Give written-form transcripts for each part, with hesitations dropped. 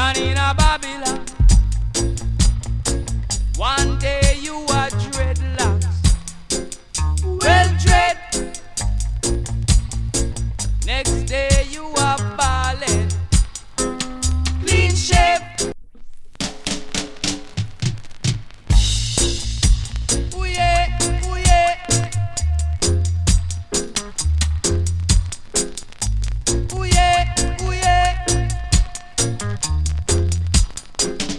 born in a Babylon. One day you are dreadlocks. Well dread. Next day you are ballin'. Clean shape. Ooh yeah, ooh yeah. Ooh yeah, ooh yeah.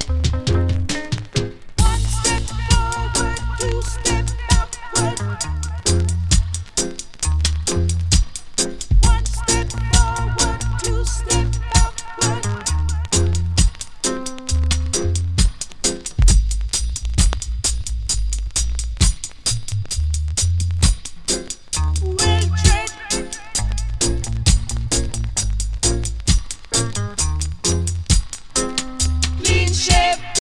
One step forward, two step backward.